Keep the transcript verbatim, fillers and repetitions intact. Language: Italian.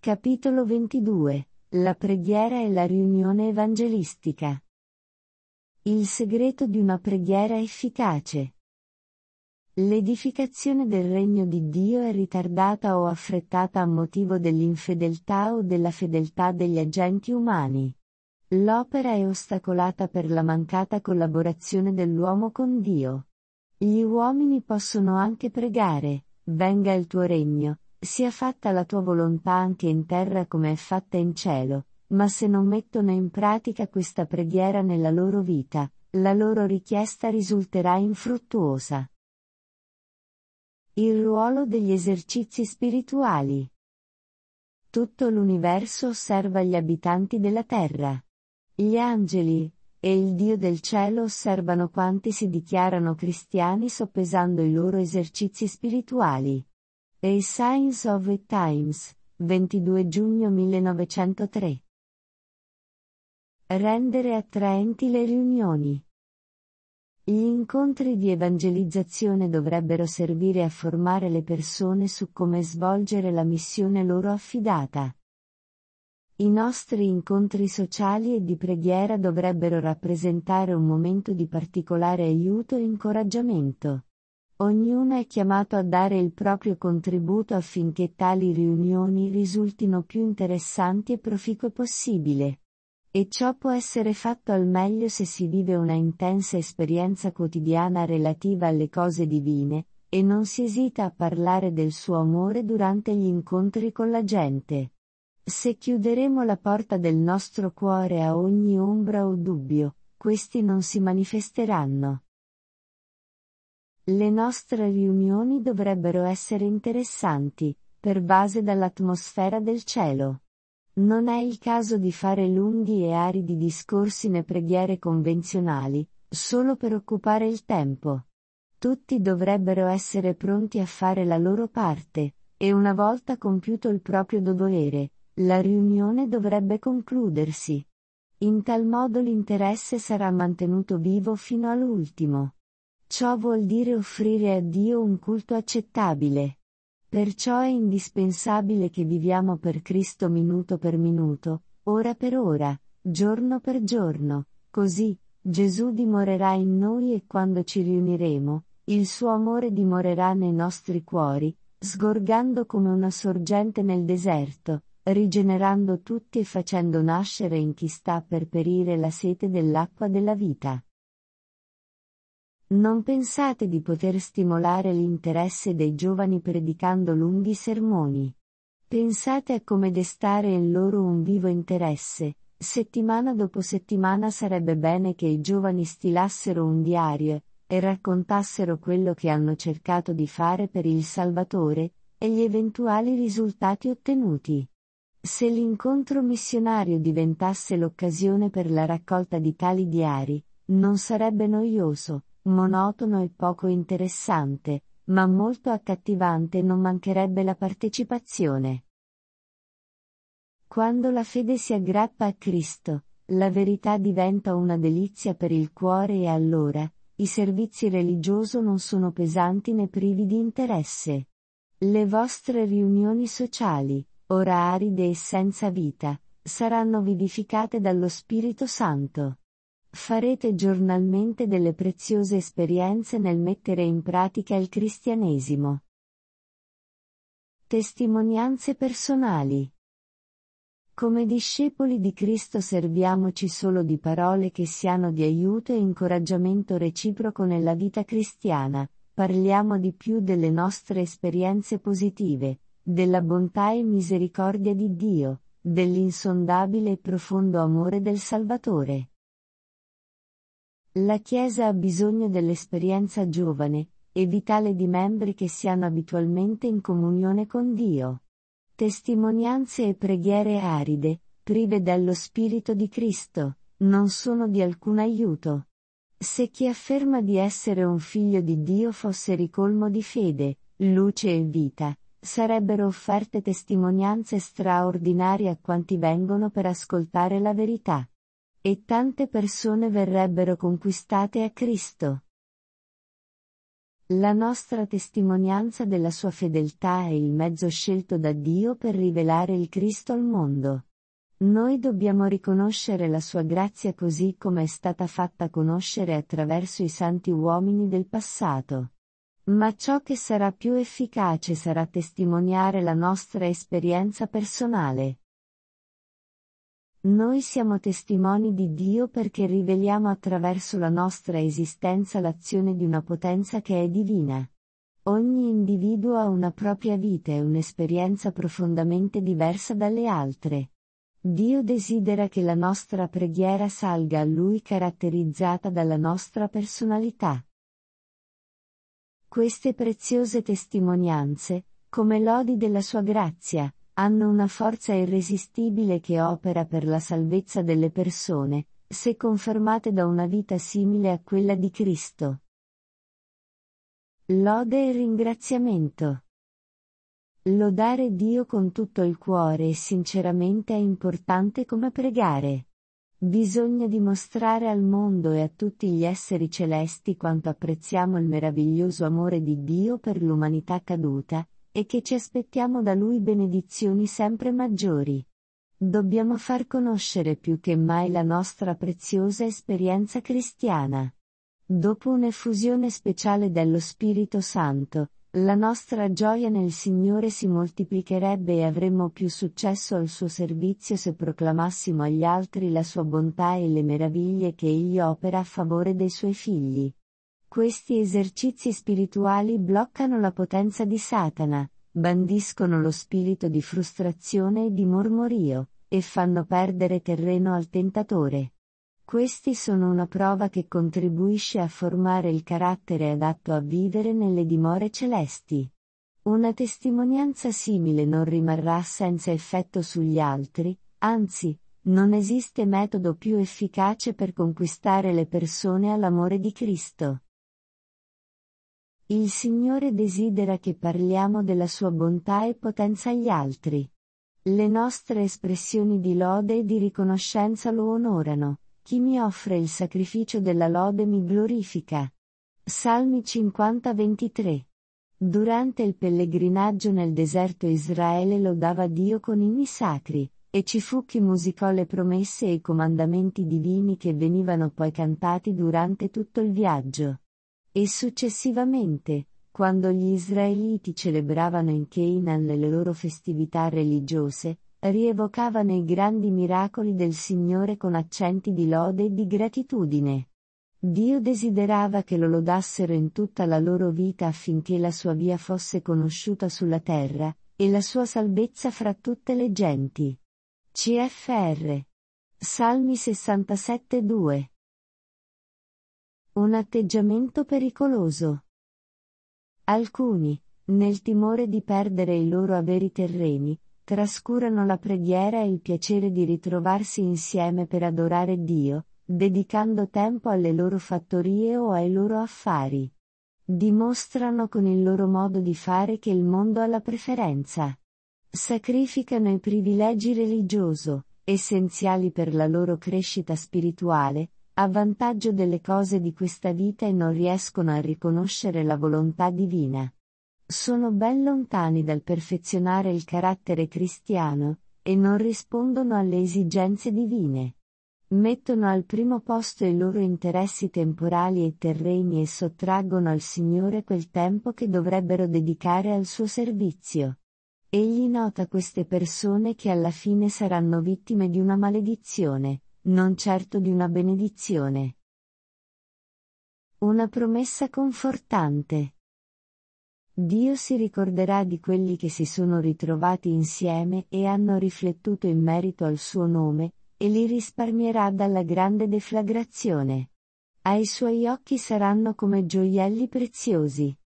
Capitolo ventidue. La preghiera e la riunione evangelistica. Il segreto di una preghiera efficace. L'edificazione del regno di Dio è ritardata o affrettata a motivo dell'infedeltà o della fedeltà degli agenti umani. L'opera è ostacolata per la mancata collaborazione dell'uomo con Dio. Gli uomini possono anche pregare: venga il tuo regno, sia fatta la tua volontà anche in terra come è fatta in cielo, ma se non mettono in pratica questa preghiera nella loro vita, la loro richiesta risulterà infruttuosa. Il ruolo degli esercizi spirituali. Tutto l'universo osserva gli abitanti della terra. Gli angeli e il Dio del cielo osservano quanti si dichiarano cristiani soppesando i loro esercizi spirituali. A Signs of the Times, ventidue giugno millenovecentotre. Rendere attraenti le riunioni. Gli incontri di evangelizzazione dovrebbero servire a formare le persone su come svolgere la missione loro affidata. I nostri incontri sociali e di preghiera dovrebbero rappresentare un momento di particolare aiuto e incoraggiamento. Ognuno è chiamato a dare il proprio contributo affinché tali riunioni risultino più interessanti e proficue possibile. E ciò può essere fatto al meglio se si vive una intensa esperienza quotidiana relativa alle cose divine, e non si esita a parlare del suo amore durante gli incontri con la gente. Se chiuderemo la porta del nostro cuore a ogni ombra o dubbio, questi non si manifesteranno. Le nostre riunioni dovrebbero essere interessanti, pervase dall'atmosfera del cielo. Non è il caso di fare lunghi e aridi discorsi né preghiere convenzionali, solo per occupare il tempo. Tutti dovrebbero essere pronti a fare la loro parte, e una volta compiuto il proprio dovere, la riunione dovrebbe concludersi. In tal modo l'interesse sarà mantenuto vivo fino all'ultimo. Ciò vuol dire offrire a Dio un culto accettabile. Perciò è indispensabile che viviamo per Cristo minuto per minuto, ora per ora, giorno per giorno, così Gesù dimorerà in noi e quando ci riuniremo, il suo amore dimorerà nei nostri cuori, sgorgando come una sorgente nel deserto, rigenerando tutti e facendo nascere in chi sta per perire la sete dell'acqua della vita. Non pensate di poter stimolare l'interesse dei giovani predicando lunghi sermoni. Pensate a come destare in loro un vivo interesse. Settimana dopo settimana sarebbe bene che i giovani stilassero un diario, e raccontassero quello che hanno cercato di fare per il Salvatore, e gli eventuali risultati ottenuti. Se l'incontro missionario diventasse l'occasione per la raccolta di tali diari, non sarebbe noioso, monotono e poco interessante, ma molto accattivante e non mancherebbe la partecipazione. Quando la fede si aggrappa a Cristo, la verità diventa una delizia per il cuore e allora, i servizi religiosi non sono pesanti né privi di interesse. Le vostre riunioni sociali, ora aride e senza vita, saranno vivificate dallo Spirito Santo. Farete giornalmente delle preziose esperienze nel mettere in pratica il cristianesimo. Testimonianze personali. Come discepoli di Cristo serviamoci solo di parole che siano di aiuto e incoraggiamento reciproco nella vita cristiana, parliamo di più delle nostre esperienze positive, della bontà e misericordia di Dio, dell'insondabile e profondo amore del Salvatore. La Chiesa ha bisogno dell'esperienza giovane e vitale di membri che siano abitualmente in comunione con Dio. Testimonianze e preghiere aride, prive dello Spirito di Cristo, non sono di alcun aiuto. Se chi afferma di essere un figlio di Dio fosse ricolmo di fede, luce e vita, sarebbero offerte testimonianze straordinarie a quanti vengono per ascoltare la verità. E tante persone verrebbero conquistate a Cristo. La nostra testimonianza della sua fedeltà è il mezzo scelto da Dio per rivelare il Cristo al mondo. Noi dobbiamo riconoscere la sua grazia così come è stata fatta conoscere attraverso i santi uomini del passato. Ma ciò che sarà più efficace sarà testimoniare la nostra esperienza personale. Noi siamo testimoni di Dio perché riveliamo attraverso la nostra esistenza l'azione di una potenza che è divina. Ogni individuo ha una propria vita e un'esperienza profondamente diversa dalle altre. Dio desidera che la nostra preghiera salga a Lui caratterizzata dalla nostra personalità. Queste preziose testimonianze, come lodi della sua grazia, hanno una forza irresistibile che opera per la salvezza delle persone, se confermate da una vita simile a quella di Cristo. Lode e ringraziamento. Lodare Dio con tutto il cuore e sinceramente è importante come pregare. Bisogna dimostrare al mondo e a tutti gli esseri celesti quanto apprezziamo il meraviglioso amore di Dio per l'umanità caduta, e che ci aspettiamo da Lui benedizioni sempre maggiori. Dobbiamo far conoscere più che mai la nostra preziosa esperienza cristiana. Dopo un'effusione speciale dello Spirito Santo, la nostra gioia nel Signore si moltiplicherebbe e avremmo più successo al suo servizio se proclamassimo agli altri la sua bontà e le meraviglie che Egli opera a favore dei suoi figli. Questi esercizi spirituali bloccano la potenza di Satana, bandiscono lo spirito di frustrazione e di mormorio, e fanno perdere terreno al tentatore. Questi sono una prova che contribuisce a formare il carattere adatto a vivere nelle dimore celesti. Una testimonianza simile non rimarrà senza effetto sugli altri, anzi, non esiste metodo più efficace per conquistare le persone all'amore di Cristo. Il Signore desidera che parliamo della sua bontà e potenza agli altri. Le nostre espressioni di lode e di riconoscenza lo onorano. Chi mi offre il sacrificio della lode mi glorifica. Salmi cinquanta ventitré. Durante il pellegrinaggio nel deserto Israele lodava Dio con inni sacri, e ci fu chi musicò le promesse e i comandamenti divini che venivano poi cantati durante tutto il viaggio. E successivamente, quando gli israeliti celebravano in Canaan le loro festività religiose, rievocavano i grandi miracoli del Signore con accenti di lode e di gratitudine. Dio desiderava che lo lodassero in tutta la loro vita affinché la sua via fosse conosciuta sulla terra, e la sua salvezza fra tutte le genti. C F R. Salmi sessantasette due. Un atteggiamento pericoloso. Alcuni, nel timore di perdere i loro averi terreni, trascurano la preghiera e il piacere di ritrovarsi insieme per adorare Dio, dedicando tempo alle loro fattorie o ai loro affari. Dimostrano con il loro modo di fare che il mondo ha la preferenza. Sacrificano i privilegi religioso, essenziali per la loro crescita spirituale, a vantaggio delle cose di questa vita e non riescono a riconoscere la volontà divina. Sono ben lontani dal perfezionare il carattere cristiano, e non rispondono alle esigenze divine. Mettono al primo posto i loro interessi temporali e terreni e sottraggono al Signore quel tempo che dovrebbero dedicare al suo servizio. Egli nota queste persone che alla fine saranno vittime di una maledizione, non certo di una benedizione. Una promessa confortante. Dio si ricorderà di quelli che si sono ritrovati insieme e hanno riflettuto in merito al suo nome, e li risparmierà dalla grande deflagrazione. Ai suoi occhi saranno come gioielli preziosi.